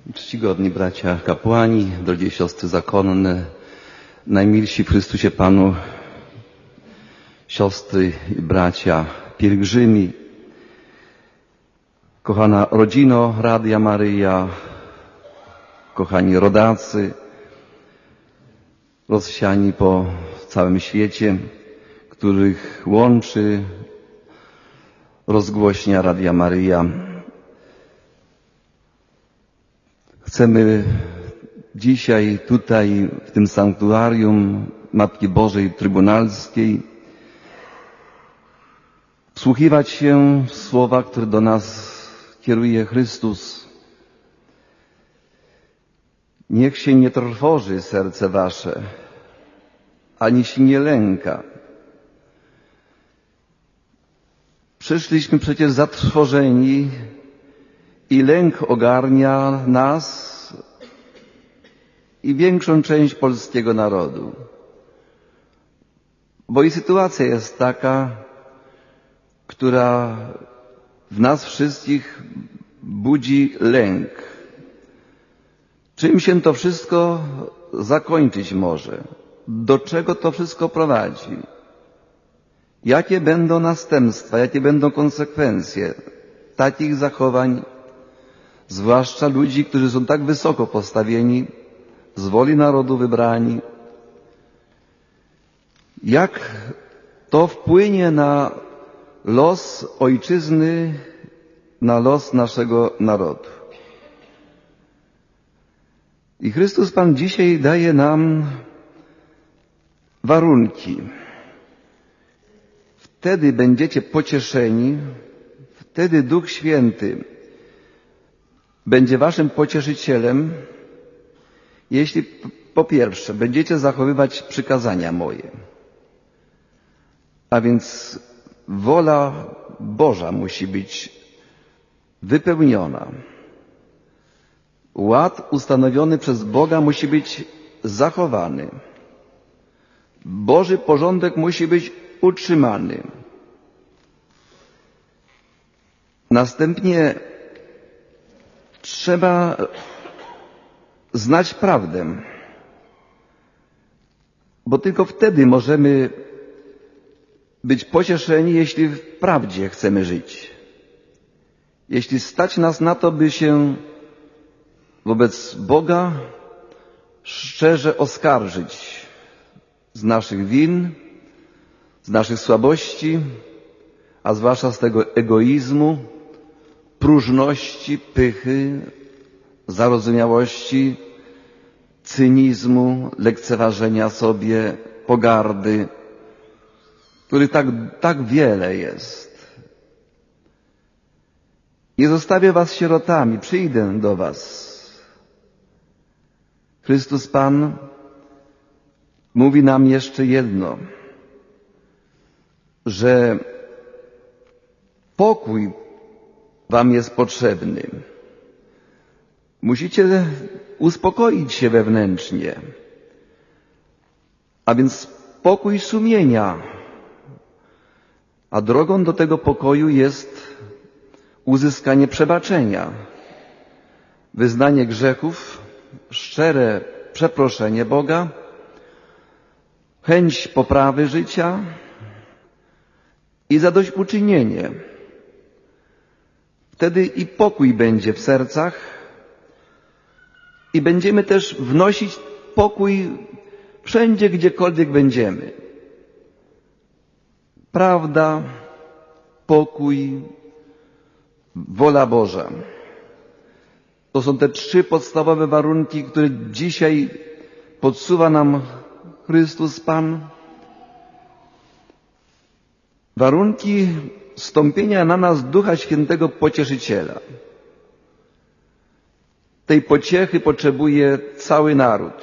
Czcigodni bracia kapłani, drogie siostry zakonne, najmilsi w Chrystusie Panu siostry i bracia pielgrzymi, kochana rodzino Radia Maryja, kochani rodacy, rozsiani po całym świecie, których łączy rozgłośnia Radia Maryja. Chcemy dzisiaj tutaj w tym sanktuarium Matki Bożej Trybunalskiej wsłuchiwać się w słowa, które do nas kieruje Chrystus. Niech się nie trwoży serce wasze, ani się nie lęka. Przyszliśmy przecież zatrwożeni i lęk ogarnia nas i większą część polskiego narodu. Bo i sytuacja jest taka, która w nas wszystkich budzi lęk. Czym się to wszystko zakończyć może? Do czego to wszystko prowadzi? Jakie będą następstwa, jakie będą konsekwencje takich zachowań, zwłaszcza ludzi, którzy są tak wysoko postawieni, z woli narodu wybrani? Jak to wpłynie na los ojczyzny, na los naszego narodu? I Chrystus Pan dzisiaj daje nam warunki. Wtedy będziecie pocieszeni, wtedy Duch Święty będzie waszym pocieszycielem, jeśli po pierwsze będziecie zachowywać przykazania moje. A więc wola Boża musi być wypełniona. Ład ustanowiony przez Boga musi być zachowany. Boży porządek musi być utrzymany. Następnie trzeba znać prawdę, bo tylko wtedy możemy być pocieszeni, jeśli w prawdzie chcemy żyć. Jeśli stać nas na to, by się wobec Boga szczerze oskarżyć z naszych win, z naszych słabości, a zwłaszcza z tego egoizmu, próżności, pychy, zarozumiałości, cynizmu, lekceważenia sobie, pogardy, których tak wiele jest. Nie zostawię was sierotami, przyjdę do was. Chrystus Pan mówi nam jeszcze jedno, że pokój wam jest potrzebny. Musicie uspokoić się wewnętrznie, a więc pokój sumienia. A drogą do tego pokoju jest uzyskanie przebaczenia, wyznanie grzechów, szczere przeproszenie Boga, chęć poprawy życia i zadośćuczynienie. Wtedy i pokój będzie w sercach i będziemy też wnosić pokój wszędzie, gdziekolwiek będziemy. Prawda, pokój, wola Boża. To są te trzy podstawowe warunki, które dzisiaj podsuwa nam Chrystus Pan. Warunki wstąpienia na nas Ducha Świętego Pocieszyciela. Tej pociechy potrzebuje cały naród.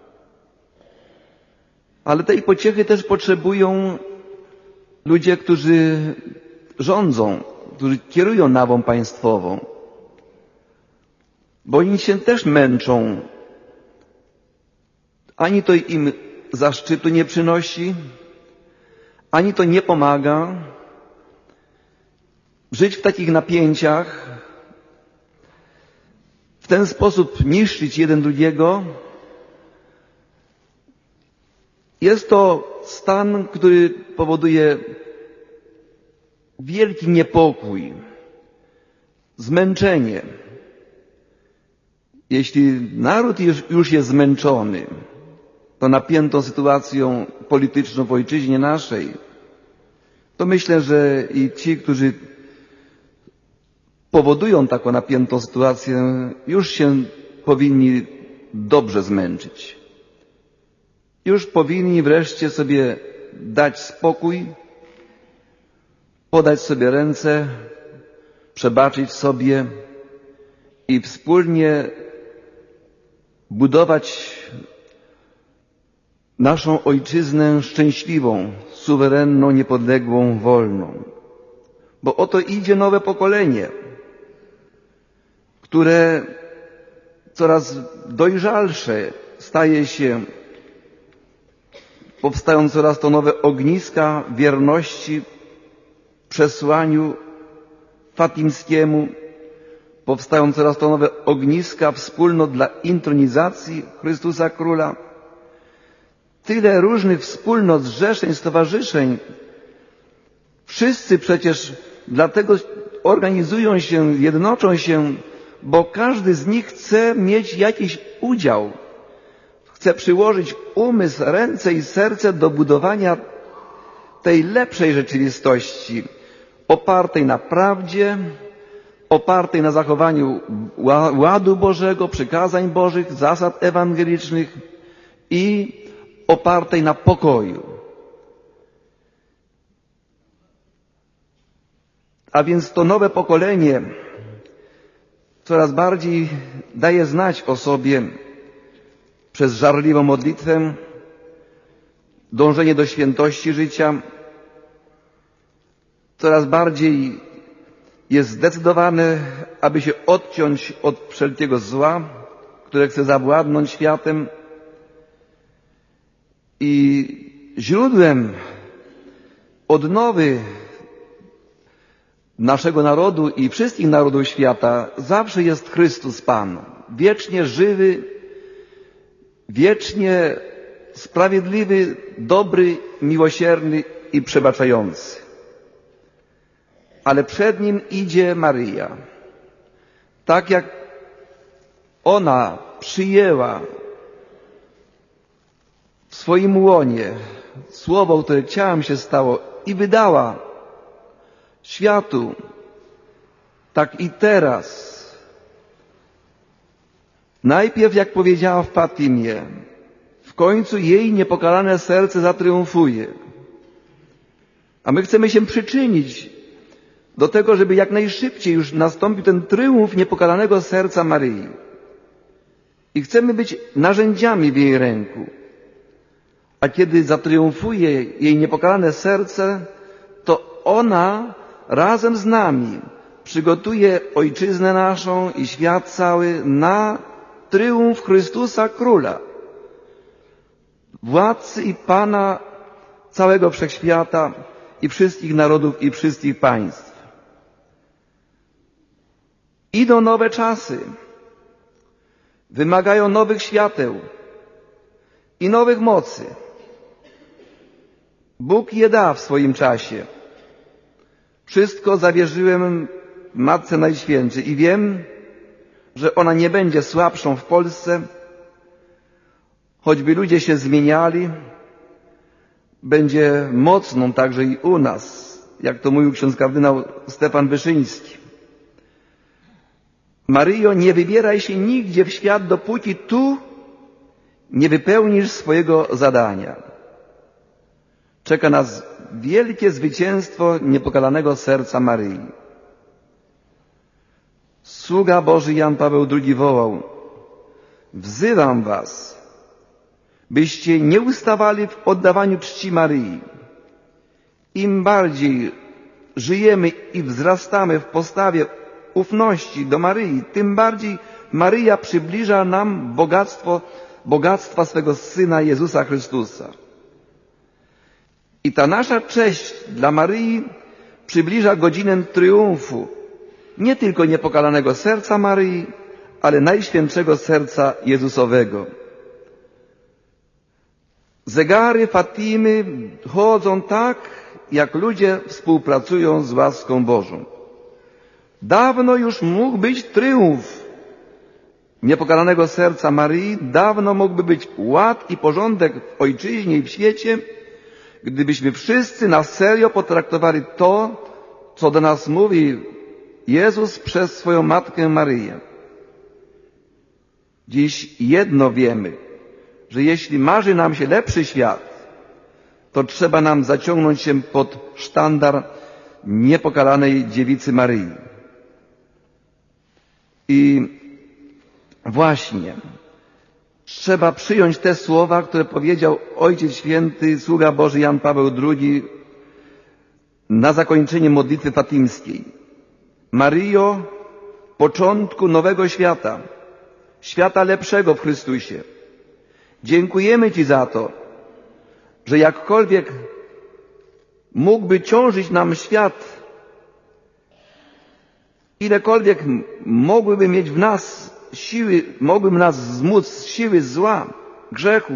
Ale tej pociechy też potrzebują ludzie, którzy rządzą, którzy kierują nawą państwową. Bo oni się też męczą. Ani to im zaszczytu nie przynosi, ani to nie pomaga. Żyć w takich napięciach, ten sposób niszczyć jeden drugiego, jest to stan, który powoduje wielki niepokój, zmęczenie. Jeśli naród już jest zmęczony tą napiętą sytuacją polityczną w ojczyźnie naszej, to myślę, że i ci, którzy powodują taką napiętą sytuację, już się powinni dobrze zmęczyć. Już powinni wreszcie sobie dać spokój, podać sobie ręce, przebaczyć sobie i wspólnie budować naszą ojczyznę szczęśliwą, suwerenną, niepodległą, wolną. Bo oto idzie nowe pokolenie, które coraz dojrzalsze staje się, powstają coraz to nowe ogniska wierności przesłaniu fatimskiemu, powstają coraz to nowe ogniska wspólnot dla intronizacji Chrystusa Króla. Tyle różnych wspólnot, zrzeszeń, stowarzyszeń. Wszyscy przecież dlatego organizują się, jednoczą się, bo każdy z nich chce mieć jakiś udział. Chce przyłożyć umysł, ręce i serce do budowania tej lepszej rzeczywistości, opartej na prawdzie, opartej na zachowaniu ładu Bożego, przykazań Bożych, zasad ewangelicznych i opartej na pokoju. A więc to nowe pokolenie coraz bardziej daje znać o sobie przez żarliwą modlitwę, dążenie do świętości życia, coraz bardziej jest zdecydowane, aby się odciąć od wszelkiego zła, które chce zawładnąć światem. I źródłem odnowy naszego narodu i wszystkich narodów świata zawsze jest Chrystus Pan, wiecznie żywy, wiecznie sprawiedliwy, dobry, miłosierny i przebaczający. Ale przed Nim idzie Maryja. Tak jak ona przyjęła w swoim łonie słowo, które ciałem się stało i wydała światu, tak i teraz. Najpierw, jak powiedziała w Fatimie, w końcu jej niepokalane serce zatriumfuje. A my chcemy się przyczynić do tego, żeby jak najszybciej już nastąpił ten tryumf niepokalanego serca Maryi. I chcemy być narzędziami w jej ręku. A kiedy zatriumfuje jej niepokalane serce, to ona razem z nami przygotuje ojczyznę naszą i świat cały na tryumf Chrystusa Króla, władcy i Pana całego wszechświata i wszystkich narodów i wszystkich państw. Idą nowe czasy, wymagają nowych świateł i nowych mocy. Bóg je da w swoim czasie. Wszystko zawierzyłem Matce Najświętszej i wiem, że ona nie będzie słabszą w Polsce, choćby ludzie się zmieniali, będzie mocną także i u nas, jak to mówił ksiądz kardynał Stefan Wyszyński. Maryjo, nie wybieraj się nigdzie w świat, dopóki tu nie wypełnisz swojego zadania. Czeka nas wielkie zwycięstwo niepokalanego serca Maryi. Sługa Boży Jan Paweł II wołał: wzywam was, byście nie ustawali w oddawaniu czci Maryi. Im bardziej żyjemy i wzrastamy w postawie ufności do Maryi, tym bardziej Maryja przybliża nam bogactwa swego Syna Jezusa Chrystusa. I ta nasza cześć dla Maryi przybliża godzinę triumfu nie tylko niepokalanego serca Maryi, ale Najświętszego Serca Jezusowego. Zegary Fatimy chodzą tak, jak ludzie współpracują z łaską Bożą. Dawno już mógł być triumf niepokalanego serca Maryi, dawno mógłby być ład i porządek w ojczyźnie i w świecie, gdybyśmy wszyscy na serio potraktowali to, co do nas mówi Jezus przez swoją Matkę Maryję. Dziś jedno wiemy, że jeśli marzy nam się lepszy świat, to trzeba nam zaciągnąć się pod sztandar niepokalanej dziewicy Maryi. I właśnie trzeba przyjąć te słowa, które powiedział Ojciec Święty, sługa Boży Jan Paweł II na zakończenie modlitwy fatimskiej. Maryjo, początku nowego świata, świata lepszego w Chrystusie. Dziękujemy Ci za to, że jakkolwiek mógłby ciążyć nam świat, ilekolwiek mogłyby mieć w nas siły, mogłyby nas zmóc siły zła, grzechu,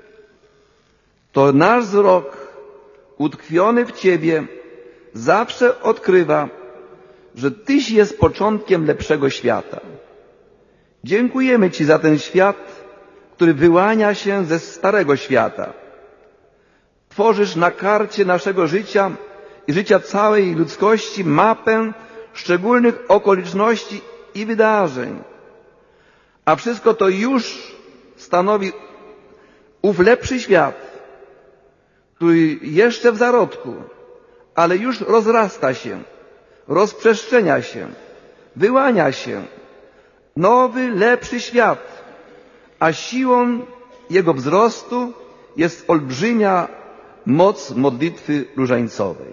to nasz wzrok utkwiony w Ciebie zawsze odkrywa, że Tyś jest początkiem lepszego świata. Dziękujemy Ci za ten świat, który wyłania się ze starego świata. Tworzysz na karcie naszego życia i życia całej ludzkości mapę szczególnych okoliczności i wydarzeń. A wszystko to już stanowi ów lepszy świat, który jeszcze w zarodku, ale już rozrasta się, rozprzestrzenia się, wyłania się. Nowy, lepszy świat, a siłą jego wzrostu jest olbrzymia moc modlitwy różańcowej.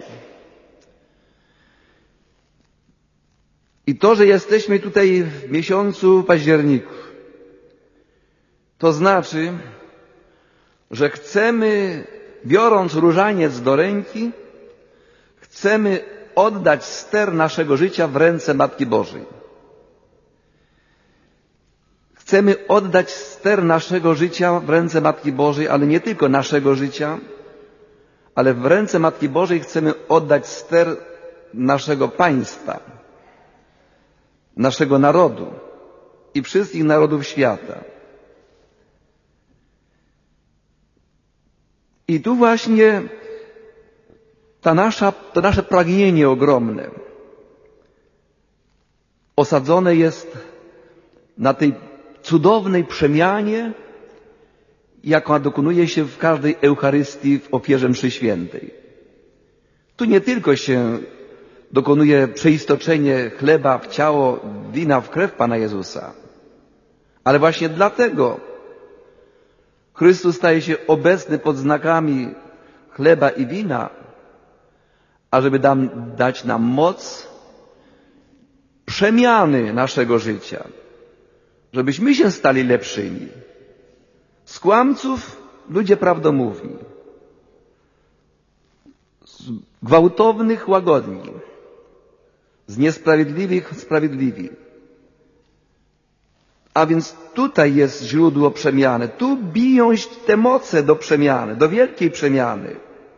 I to, że jesteśmy tutaj w miesiącu październiku, to znaczy, że chcemy, biorąc różaniec do ręki, chcemy oddać ster naszego życia w ręce Matki Bożej. Chcemy oddać ster naszego życia w ręce Matki Bożej, ale nie tylko naszego życia, ale w ręce Matki Bożej chcemy oddać ster naszego państwa, naszego narodu i wszystkich narodów świata. I tu właśnie to nasze pragnienie ogromne osadzone jest na tej cudownej przemianie, jaka dokonuje się w każdej Eucharystii w ofierze mszy świętej. Tu nie tylko się dokonuje przeistoczenie chleba w ciało, wina w krew Pana Jezusa, ale właśnie dlatego Chrystus staje się obecny pod znakami chleba i wina, ażeby dać nam moc przemiany naszego życia, żebyśmy się stali lepszymi. Z kłamców ludzie prawdomówni, z gwałtownych łagodni, z niesprawiedliwych sprawiedliwi. A więc tutaj jest źródło przemiany. Tu biją te moce do przemiany, do wielkiej przemiany.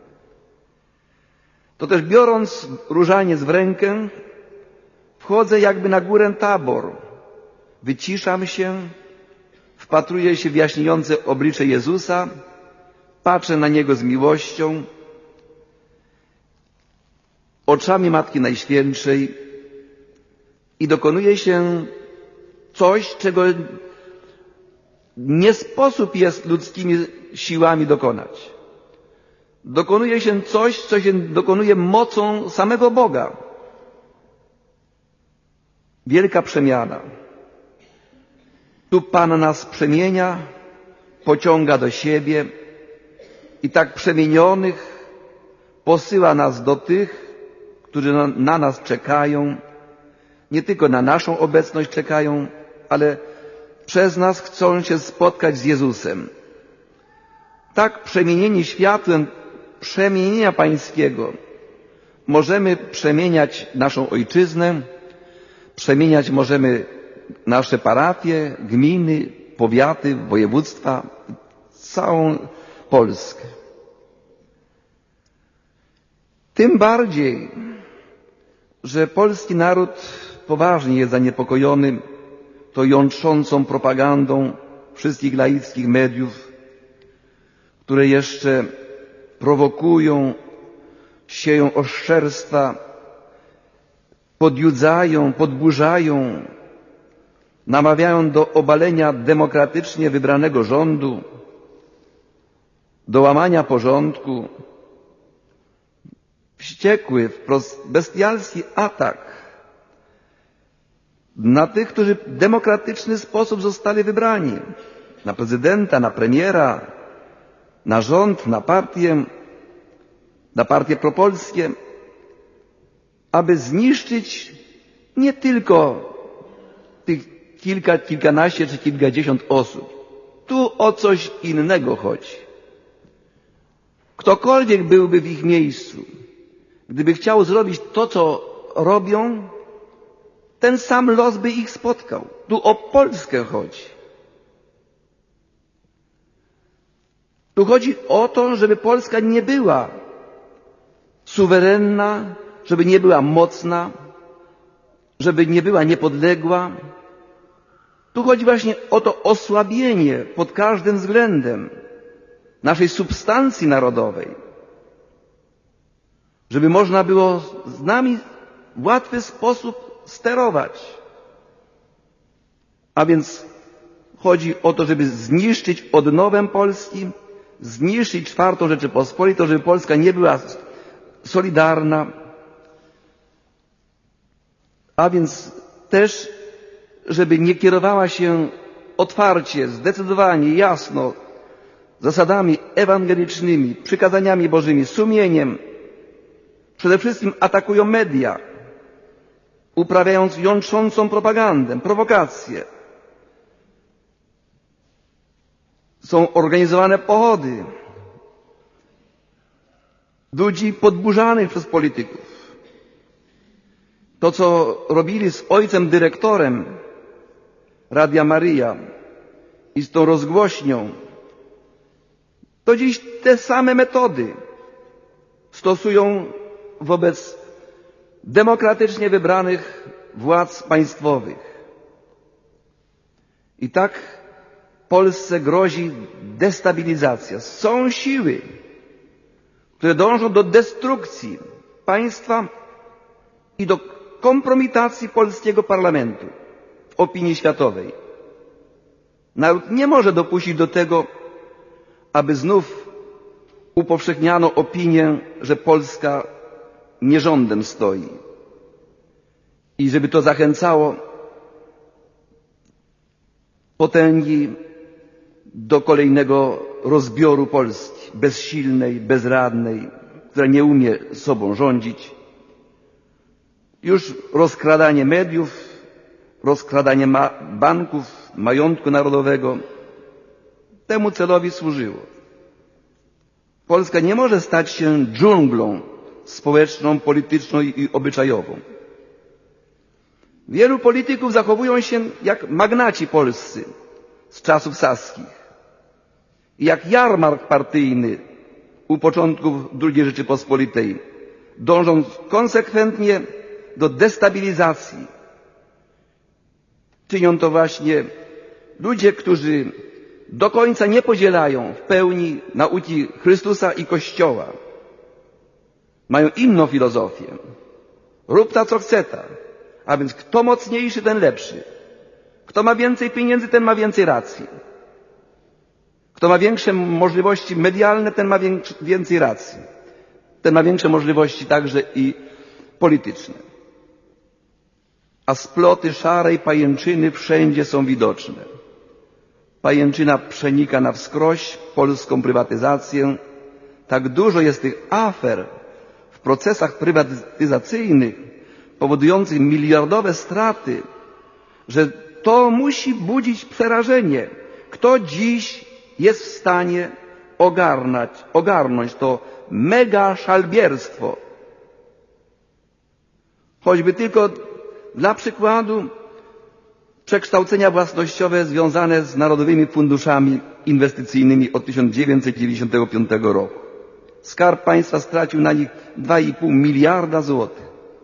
To też biorąc różaniec w rękę, wchodzę jakby na górę Tabor. Wyciszam się, wpatruję się w jaśniejące oblicze Jezusa, patrzę na Niego z miłością, oczami Matki Najświętszej i dokonuje się coś, czego nie sposób jest ludzkimi siłami dokonać. Dokonuje się coś, co się dokonuje mocą samego Boga. Wielka przemiana. Tu Pan nas przemienia, pociąga do siebie i tak przemienionych posyła nas do tych, którzy na nas czekają, nie tylko na naszą obecność czekają, ale przez nas chcą się spotkać z Jezusem. Tak przemienieni światłem przemienienia Pańskiego możemy przemieniać naszą ojczyznę, przemieniać możemy nasze parafie, gminy, powiaty, województwa, całą Polskę. Tym bardziej, że polski naród poważnie jest zaniepokojony tą jątrzącą propagandą wszystkich laickich mediów, które jeszcze prowokują, sieją oszczerstwa, podjudzają, podburzają, namawiają do obalenia demokratycznie wybranego rządu, do łamania porządku. Wściekły, wprost bestialski atak na tych, którzy w demokratyczny sposób zostali wybrani, na prezydenta, na premiera, na rząd, na partie propolskie, aby zniszczyć nie tylko tych kilkanaście czy kilkadziesiąt osób. Tu o coś innego chodzi. Ktokolwiek byłby w ich miejscu, gdyby chciał zrobić to, co robią, ten sam los by ich spotkał. Tu o Polskę chodzi. Tu chodzi o to, żeby Polska nie była suwerenna, żeby nie była mocna, żeby nie była niepodległa. Tu chodzi właśnie o to osłabienie pod każdym względem naszej substancji narodowej, żeby można było z nami w łatwy sposób sterować. A więc chodzi o to, żeby zniszczyć odnowę Polski, zniszczyć czwartą Rzeczypospolitą, żeby Polska nie była solidarna, a więc też, żeby nie kierowała się otwarcie, zdecydowanie, jasno zasadami ewangelicznymi, przykazaniami Bożymi, sumieniem. Przede wszystkim atakują media, uprawiając jątrzącą propagandę, prowokacje. Są organizowane pochody ludzi podburzanych przez polityków. To, co robili z ojcem dyrektorem Radia Maryja i z tą rozgłośnią, to dziś te same metody stosują wobec demokratycznie wybranych władz państwowych. I tak Polsce grozi destabilizacja. Są siły, które dążą do destrukcji państwa i do kompromitacji polskiego parlamentu w opinii światowej. Naród nie może dopuścić do tego, aby znów upowszechniano opinię, że Polska nie rządem stoi i żeby to zachęcało potęgi do kolejnego rozbioru Polski, bezsilnej, bezradnej, która nie umie sobą rządzić. Już rozkradanie mediów, rozkradanie banków, majątku narodowego temu celowi służyło. Polska nie może stać się dżunglą społeczną, polityczną i obyczajową. Wielu polityków zachowują się jak magnaci polscy z czasów saskich i jak jarmark partyjny u początków II Rzeczypospolitej, dążąc konsekwentnie do destabilizacji. Czynią to właśnie ludzie, którzy do końca nie podzielają w pełni nauki Chrystusa i Kościoła. Mają inną filozofię. Rób ta, co chce ta. A więc kto mocniejszy, ten lepszy. Kto ma więcej pieniędzy, ten ma więcej racji. Kto ma większe możliwości medialne, ten ma więcej racji. Ten ma większe możliwości także i polityczne. A sploty szarej pajęczyny wszędzie są widoczne. Pajęczyna przenika na wskroś polską prywatyzację. Tak dużo jest tych afer w procesach prywatyzacyjnych powodujących miliardowe straty, że to musi budzić przerażenie. Kto dziś jest w stanie ogarnąć to mega szalbierstwo? Choćby tylko dla przykładu przekształcenia własnościowe związane z narodowymi funduszami inwestycyjnymi od 1995 roku. Skarb Państwa stracił na nich 2,5 miliarda złotych.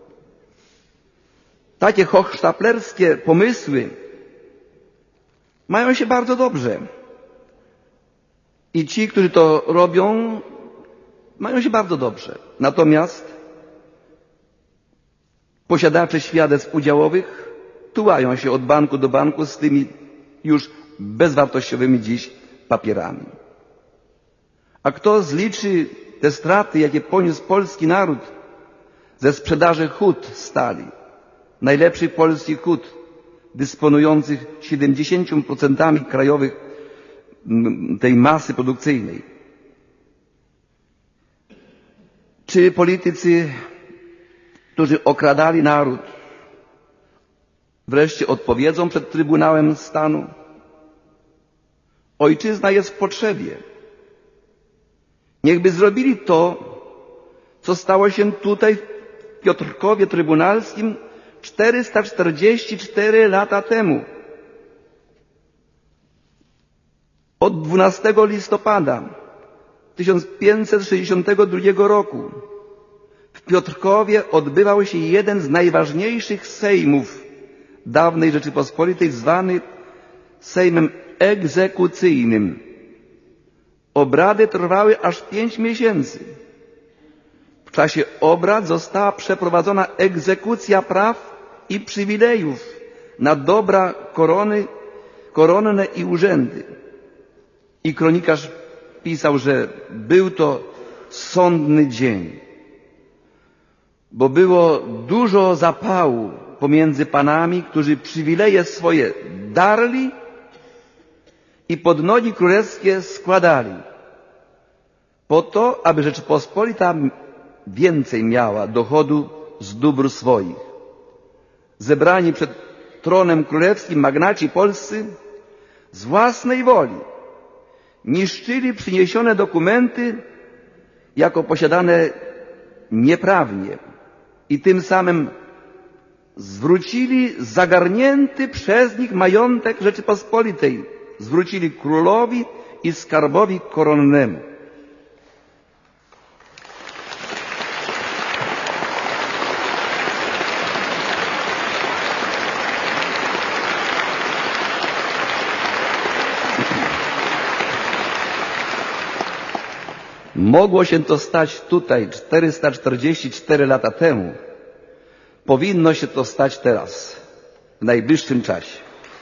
Takie hochsztaplerskie pomysły mają się bardzo dobrze. I ci, którzy to robią, mają się bardzo dobrze. Natomiast posiadacze świadectw udziałowych tułają się od banku do banku z tymi już bezwartościowymi dziś papierami. A kto zliczy te straty, jakie poniósł polski naród ze sprzedaży hut stali, najlepszych polskich hut, dysponujących 70% krajowych tej masy produkcyjnej? Czy politycy, którzy okradali naród, wreszcie odpowiedzą przed Trybunałem Stanu? Ojczyzna jest w potrzebie. Niechby zrobili to, co stało się tutaj w Piotrkowie Trybunalskim 444 lata temu. Od 12 listopada 1562 roku w Piotrkowie odbywał się jeden z najważniejszych sejmów dawnej Rzeczypospolitej, zwany Sejmem Egzekucyjnym. Obrady trwały aż 5 miesięcy. W czasie obrad została przeprowadzona egzekucja praw i przywilejów na dobra koronne i urzędy. I kronikarz pisał, że był to sądny dzień, bo było dużo zapału pomiędzy panami, którzy przywileje swoje darli i pod nogi królewskie składali, po to, aby Rzeczypospolita więcej miała dochodu z dóbr swoich. Zebrani przed tronem królewskim magnaci polscy z własnej woli niszczyli przyniesione dokumenty jako posiadane nieprawnie i tym samym zwrócili zagarnięty przez nich majątek Rzeczypospolitej, zwrócili królowi i skarbowi koronnemu. Mogło się to stać tutaj 444 lata temu. Powinno się to stać teraz, w najbliższym czasie.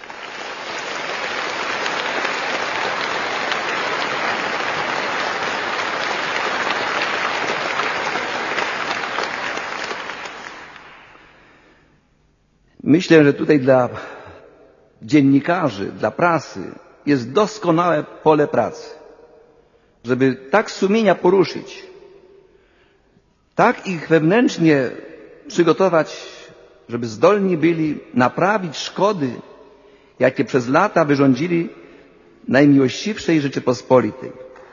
Myślę, że tutaj dla dziennikarzy, dla prasy jest doskonałe pole pracy, żeby tak sumienia poruszyć, tak ich wewnętrznie przygotować, żeby zdolni byli naprawić szkody, jakie przez lata wyrządzili najmiłościwszej Rzeczypospolitej.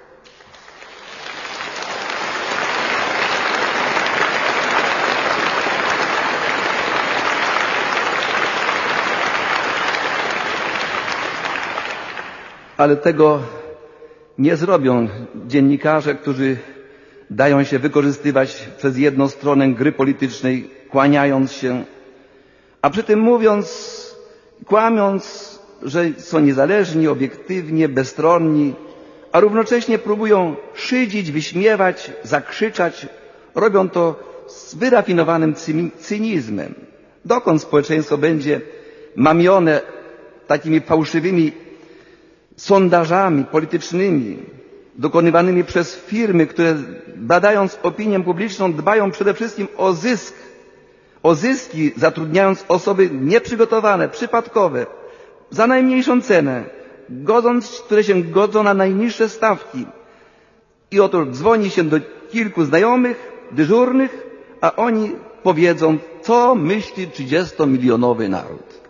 Ale tego nie zrobią dziennikarze, którzy dają się wykorzystywać przez jedną stronę gry politycznej, kłaniając się, a przy tym mówiąc, kłamiąc, że są niezależni, obiektywnie, bezstronni, a równocześnie próbują szydzić, wyśmiewać, zakrzyczać. Robią to z wyrafinowanym cynizmem. Dokąd społeczeństwo będzie mamione takimi fałszywymi sondażami politycznymi dokonywanymi przez firmy, które badając opinię publiczną dbają przede wszystkim o zyski, zatrudniając osoby nieprzygotowane, przypadkowe, za najmniejszą cenę, które się godzą na najniższe stawki. I oto dzwoni się do kilku znajomych, dyżurnych, a oni powiedzą, co myśli 30-milionowy naród.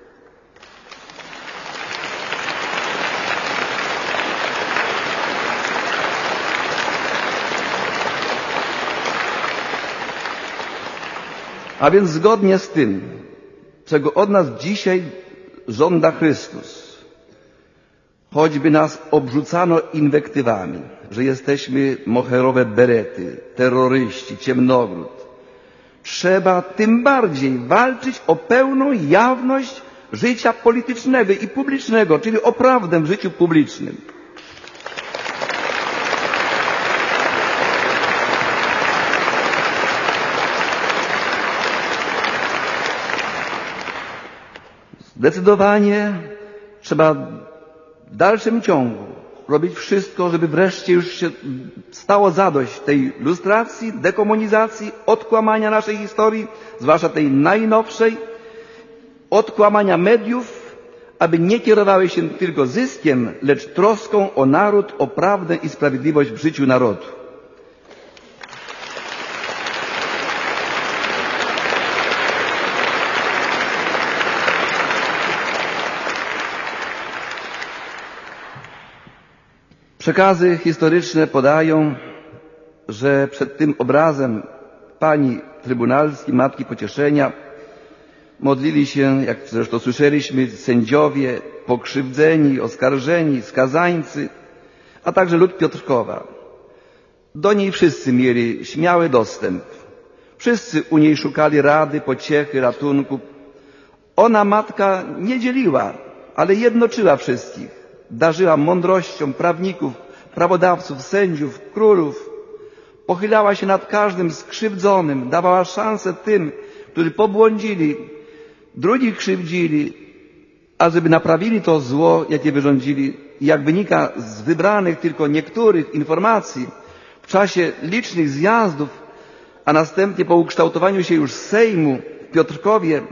A więc zgodnie z tym, czego od nas dzisiaj żąda Chrystus. Choćby nas obrzucano inwektywami, że jesteśmy moherowe berety, terroryści, ciemnogród, trzeba tym bardziej walczyć o pełną jawność życia politycznego i publicznego, czyli o prawdę w życiu publicznym. Zdecydowanie trzeba w dalszym ciągu robić wszystko, żeby wreszcie już się stało zadość tej lustracji, dekomunizacji, odkłamania naszej historii, zwłaszcza tej najnowszej, odkłamania mediów, aby nie kierowały się tylko zyskiem, lecz troską o naród, o prawdę i sprawiedliwość w życiu narodu. Przekazy historyczne podają, że przed tym obrazem pani trybunalskiej, Matki Pocieszenia, modlili się, jak zresztą słyszeliśmy, sędziowie, pokrzywdzeni, oskarżeni, skazańcy, a także lud Piotrkowa. Do niej wszyscy mieli śmiały dostęp. Wszyscy u niej szukali rady, pociechy, ratunku. Ona, matka, nie dzieliła, ale jednoczyła wszystkich. Darzyła mądrością prawników, prawodawców, sędziów, królów. Pochylała się nad każdym skrzywdzonym, dawała szansę tym, którzy pobłądzili, drugich krzywdzili, ażeby naprawili to zło, jakie wyrządzili. I jak wynika z wybranych tylko niektórych informacji, w czasie licznych zjazdów, a następnie po ukształtowaniu się już Sejmu w Piotrkowie,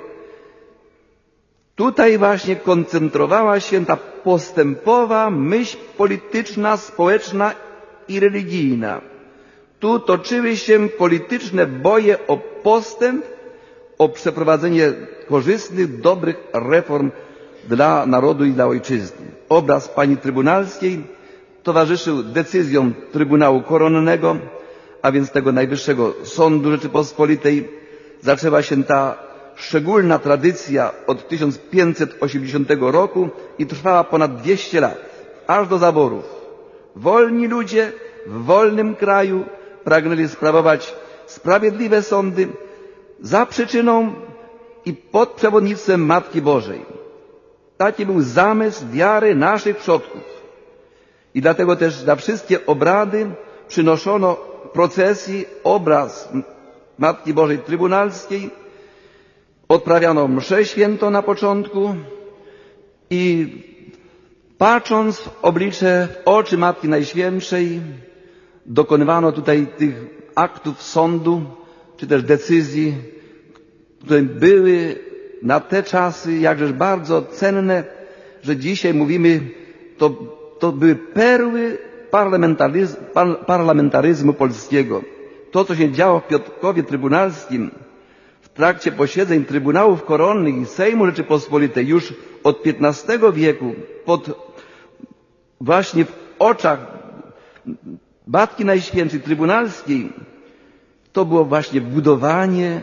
tutaj właśnie koncentrowała się ta postępowa myśl polityczna, społeczna i religijna. Tu toczyły się polityczne boje o postęp, o przeprowadzenie korzystnych, dobrych reform dla narodu i dla ojczyzny. Obraz pani trybunalskiej towarzyszył decyzjom Trybunału Koronnego, a więc tego Najwyższego Sądu Rzeczypospolitej. Zaczęła się ta szczególna tradycja od 1580 roku i trwała ponad 200 lat, aż do zaborów. Wolni ludzie w wolnym kraju pragnęli sprawować sprawiedliwe sądy za przyczyną i pod przewodnictwem Matki Bożej. Taki był zamysł wiary naszych przodków. I dlatego też na wszystkie obrady przynoszono procesji obraz Matki Bożej Trybunalskiej, odprawiano mszę świętą na początku i patrząc w oblicze, w oczy Matki Najświętszej, dokonywano tutaj tych aktów sądu, czy też decyzji, które były na te czasy jakżeż bardzo cenne, że dzisiaj mówimy, to były perły parlamentaryzmu polskiego. To, co się działo w Piotrkowie Trybunalskim, w trakcie posiedzeń Trybunałów Koronnych i Sejmu Rzeczypospolitej już od XV wieku, właśnie w oczach Matki Najświętszej Trybunalskiej, to było właśnie budowanie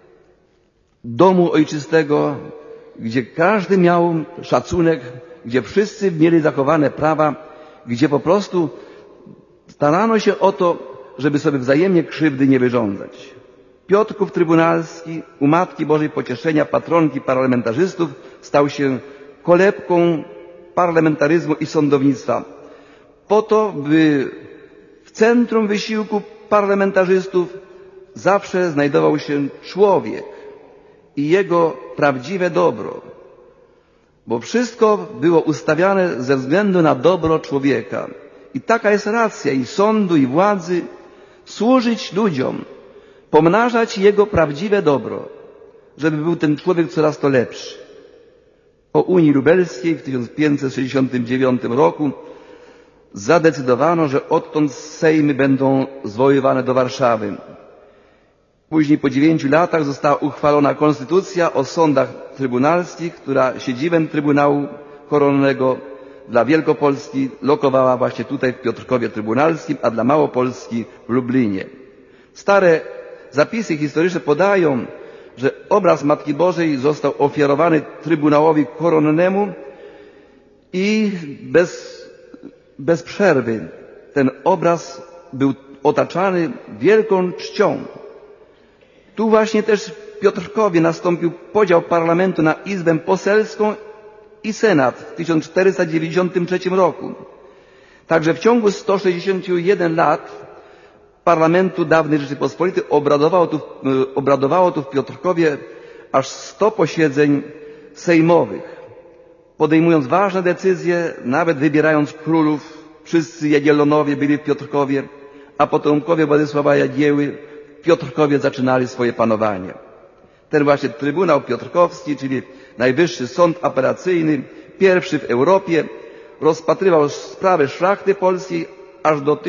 domu ojczystego, gdzie każdy miał szacunek, gdzie wszyscy mieli zachowane prawa, gdzie po prostu starano się o to, żeby sobie wzajemnie krzywdy nie wyrządzać. Piotrków Trybunalski u Matki Bożej Pocieszenia, patronki parlamentarzystów, stał się kolebką parlamentaryzmu i sądownictwa. Po to, by w centrum wysiłku parlamentarzystów zawsze znajdował się człowiek i jego prawdziwe dobro, bo wszystko było ustawiane ze względu na dobro człowieka. I taka jest racja i sądu, i władzy, służyć ludziom, pomnażać jego prawdziwe dobro, żeby był ten człowiek coraz to lepszy. Po Unii Lubelskiej w 1569 roku zadecydowano, że odtąd sejmy będą zwoływane do Warszawy. Później po 9 latach została uchwalona konstytucja o sądach trybunalskich, która siedzibę Trybunału Koronnego dla Wielkopolski lokowała właśnie tutaj w Piotrkowie Trybunalskim, a dla Małopolski w Lublinie. Stare zapisy historyczne podają, że obraz Matki Bożej został ofiarowany Trybunałowi Koronnemu i bez przerwy ten obraz był otaczany wielką czcią. Tu właśnie też w Piotrkowie nastąpił podział parlamentu na Izbę Poselską i Senat w 1493 roku. Także w ciągu 161 lat parlamentu dawnej Rzeczypospolitej obradowało tu w Piotrkowie aż 100 posiedzeń sejmowych, podejmując ważne decyzje, nawet wybierając królów. Wszyscy Jagiellonowie byli w Piotrkowie, a potomkowie Władysława Jagieły w Piotrkowie zaczynali swoje panowanie. Ten właśnie Trybunał Piotrkowski, czyli Najwyższy Sąd Apelacyjny, pierwszy w Europie, rozpatrywał sprawy szlachty polskiej aż do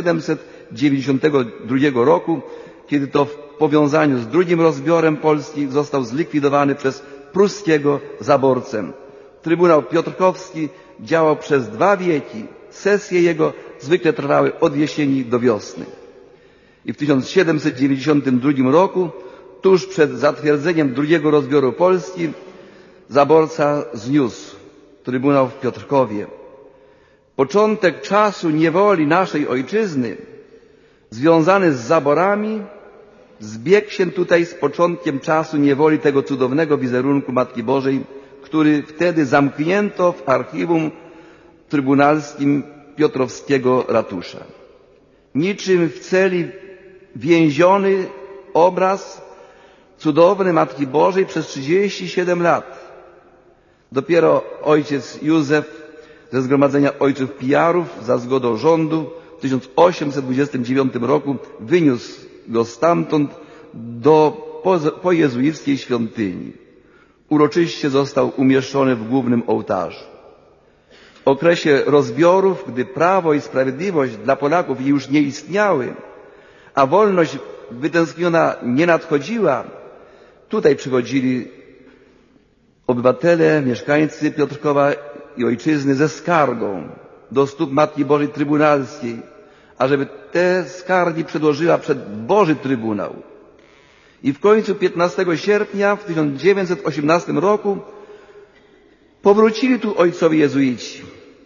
1792 roku, kiedy to w powiązaniu z drugim rozbiorem Polski został zlikwidowany przez pruskiego zaborcę. Trybunał Piotrkowski działał przez 2 wieki. Sesje jego zwykle trwały od jesieni do wiosny. I w 1792 roku, tuż przed zatwierdzeniem drugiego rozbioru Polski, zaborca zniósł Trybunał w Piotrkowie. Początek czasu niewoli naszej ojczyzny, związany z zaborami, zbiegł się tutaj z początkiem czasu niewoli tego cudownego wizerunku Matki Bożej, który wtedy zamknięto w archiwum trybunalskim piotrowskiego ratusza. Niczym w celi więziony obraz cudowny Matki Bożej przez 37 lat. Dopiero ojciec Józef ze Zgromadzenia Ojców Pijarów za zgodą rządu w 1829 roku wyniósł go stamtąd do pojezuickiej świątyni. Uroczyście został umieszczony w głównym ołtarzu. W okresie rozbiorów, gdy prawo i sprawiedliwość dla Polaków już nie istniały, a wolność wytęskniona nie nadchodziła, tutaj przychodzili obywatele, mieszkańcy Piotrkowa i ojczyzny ze skargą do stóp Matki Bożej Trybunalskiej, ażeby te skargi przedłożyła przed Boży Trybunał. I w końcu 15 sierpnia w 1918 roku powrócili tu ojcowie jezuici.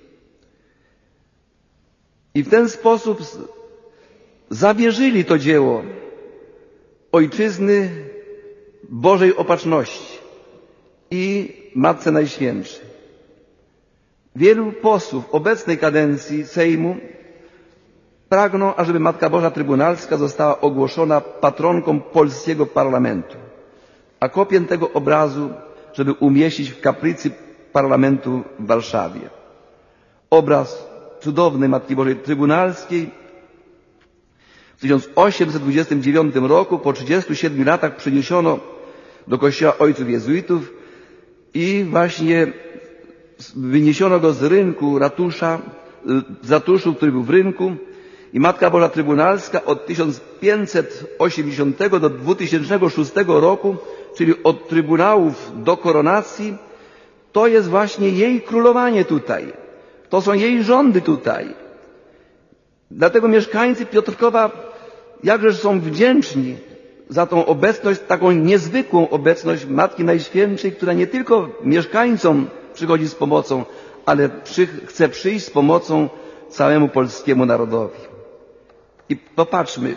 I w ten sposób zawierzyli to dzieło ojczyzny Bożej Opatrzności i Matce Najświętszej. Wielu posłów obecnej kadencji Sejmu pragną, ażeby Matka Boża Trybunalska została ogłoszona patronką polskiego parlamentu, a kopię tego obrazu, żeby umieścić w kaplicy parlamentu w Warszawie. Obraz cudownej Matki Bożej Trybunalskiej w 1829 roku po 37 latach przyniesiono do kościoła ojców jezuitów i właśnie wyniesiono go z rynku ratusza, z ratuszu, który był w rynku, i Matka Boża Trybunalska od 1580 do 2006 roku, czyli od trybunałów do koronacji, to jest właśnie jej królowanie tutaj. To są jej rządy tutaj. Dlatego mieszkańcy Piotrkowa jakżeż są wdzięczni za tą obecność, taką niezwykłą obecność Matki Najświętszej, która nie tylko mieszkańcom przychodzi z pomocą, ale chce przyjść z pomocą całemu polskiemu narodowi. I popatrzmy.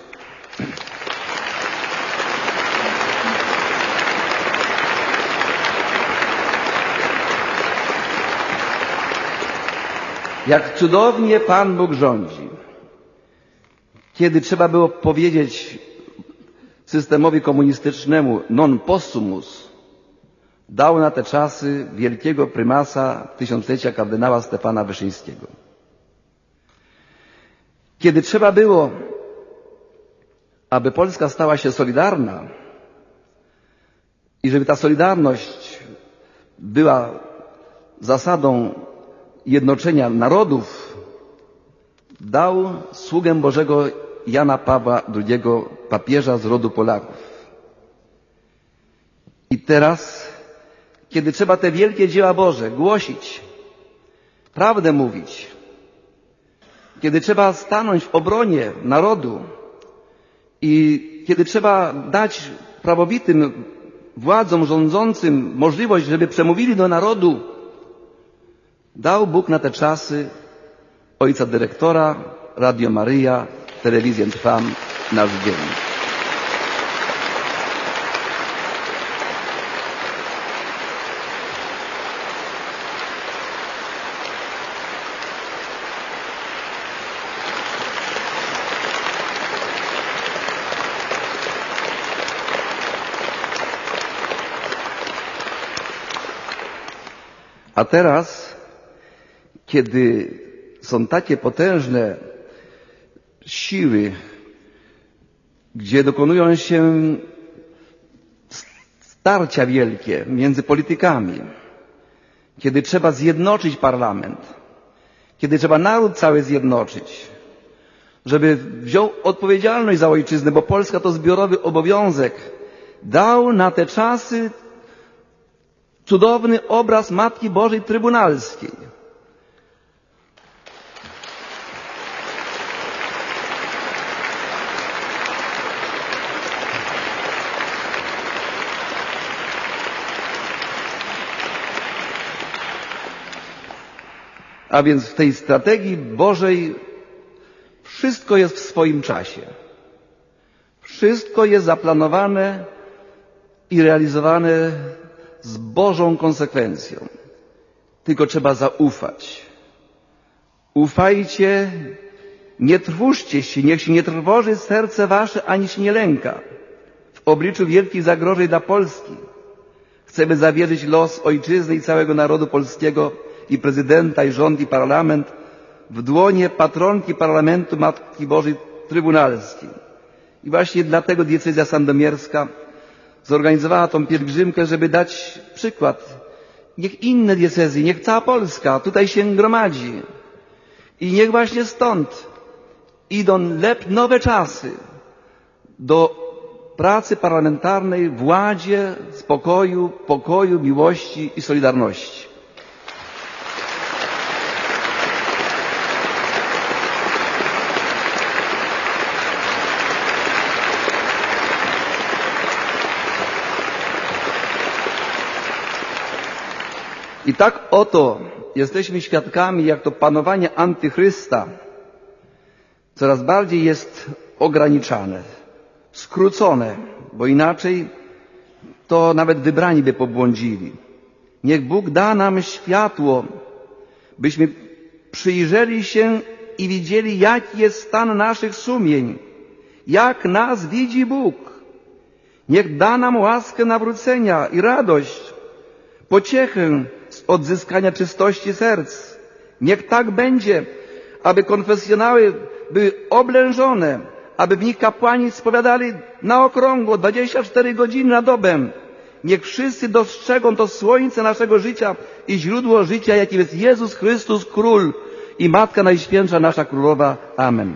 Jak cudownie Pan Bóg rządzi. Kiedy trzeba było powiedzieć systemowi komunistycznemu non possumus, dał na te czasy wielkiego prymasa tysiąclecia kardynała Stefana Wyszyńskiego. Kiedy trzeba było, aby Polska stała się solidarna i żeby ta solidarność była zasadą jednoczenia narodów, dał sługę Bożego Jana Pawła II, papieża z rodu Polaków. I teraz, kiedy trzeba te wielkie dzieła Boże głosić, prawdę mówić, kiedy trzeba stanąć w obronie narodu i kiedy trzeba dać prawowitym władzom rządzącym możliwość, żeby przemówili do narodu, dał Bóg na te czasy ojca dyrektora Radio Maryja, Telewizję Trwam, Nasz Dzień. A teraz, kiedy są takie potężne siły, gdzie dokonują się starcia wielkie między politykami, kiedy trzeba zjednoczyć parlament, kiedy trzeba naród cały zjednoczyć, żeby wziął odpowiedzialność za ojczyznę, bo Polska to zbiorowy obowiązek, dał na te czasy cudowny obraz Matki Bożej Trybunalskiej. A więc w tej strategii Bożej wszystko jest w swoim czasie. Wszystko jest zaplanowane i realizowane z Bożą konsekwencją. Tylko trzeba zaufać. Ufajcie, nie trwóżcie się, niech się nie trwoży serce wasze, ani się nie lęka. W obliczu wielkich zagrożeń dla Polski chcemy zawierzyć los ojczyzny i całego narodu polskiego i prezydenta, i rząd, i parlament w dłonie patronki parlamentu Matki Bożej Trybunalskiej. I właśnie dlatego diecezja sandomierska zorganizowała tą pielgrzymkę, żeby dać przykład. Niech inne diecezje, niech cała Polska tutaj się gromadzi. I niech właśnie stąd idą nowe czasy do pracy parlamentarnej w ładzie, spokoju, pokoju, miłości i solidarności. I tak oto jesteśmy świadkami, jak to panowanie antychrysta coraz bardziej jest ograniczane, skrócone, bo inaczej to nawet wybrani by pobłądzili. Niech Bóg da nam światło, byśmy przyjrzeli się i widzieli, jaki jest stan naszych sumień, jak nas widzi Bóg. Niech da nam łaskę nawrócenia i radość, pociechę z odzyskania czystości serc. Niech tak będzie, aby konfesjonały były oblężone, aby w nich kapłani spowiadali na okrągło 24 godziny na dobę. Niech wszyscy dostrzegą to słońce naszego życia i źródło życia, jakim jest Jezus Chrystus, Król i Matka Najświętsza nasza Królowa. Amen.